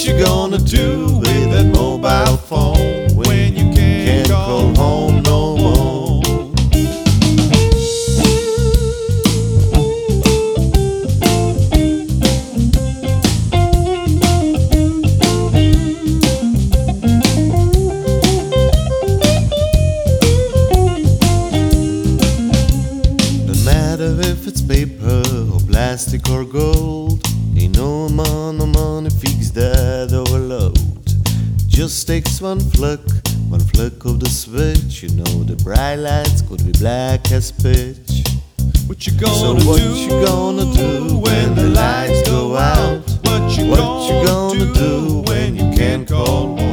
What you gonna do with that mobile phone when you can't call home no more? No matter if it's paper or plastic or gold, ain't no amount of money fix that overload. Just takes one flick of the switch. You know the bright lights could be black as pitch. What you gonna So what you gonna do when the lights go out? What you What you gonna do when you can't call home?